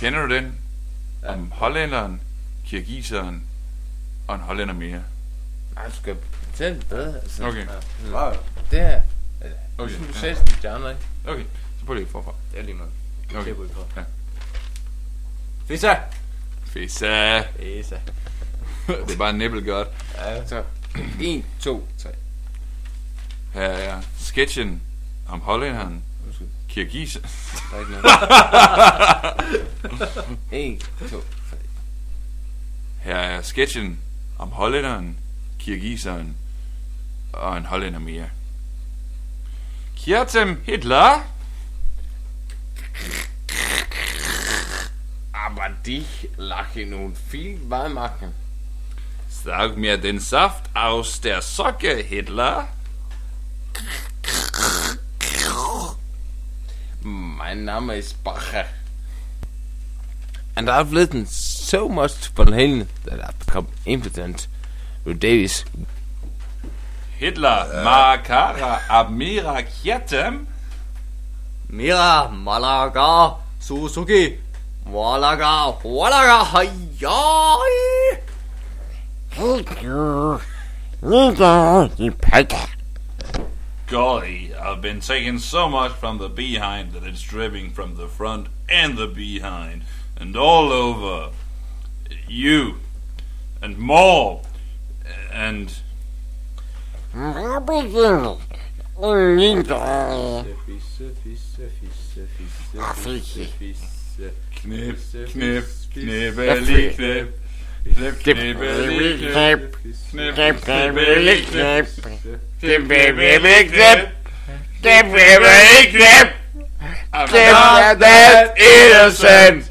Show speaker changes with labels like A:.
A: Kender du den? Om hollænderen, kirgiseren og en hollænder mere.
B: Nej, du skal fortælle det bedre. Altså.
A: Okay.
C: Wow.
B: Det her.
A: Okay.
B: Som du sagde til de andre, ikke?
A: Okay, så prøv lige forfra.
C: Det er lige meget.
A: Okay.
C: Det er på.
A: Ja.
C: Fissa!
A: Fissa.
C: Fissa.
A: Det er bare nibbel godt.
C: Ja.
B: Så 1, 2, 3.
A: Her er sketchen om hollænderen, kirgiser.
B: Der er ikke noget. 1, 2, 3.
A: Her er sketchen om hollænderen, kirgiseren og en hollænder mere. Kjertem Hitler.
B: Aber dich lache nun viel Weihmachen.
A: Sag mir den Saft aus der Socke, Hitler.
B: Mein Name ist Bacher. And I've listened so much to Van Halen that I've become impotent with Davis.
A: Hitler, Makara, Abmira, Kjertem.
C: Mira, Malaga, Suzuki, Walaga, hayai!
A: Golly, I've been taking so much from the behind that it's dripping from the front and the behind and all over. You and more and knip, knip, knibbeli, knip. Knip, knibbeli, knip. Knip, knibbeli, knip. Knip, knibbeli, knip. Knip, knibbeli, knip. I'm not that innocent.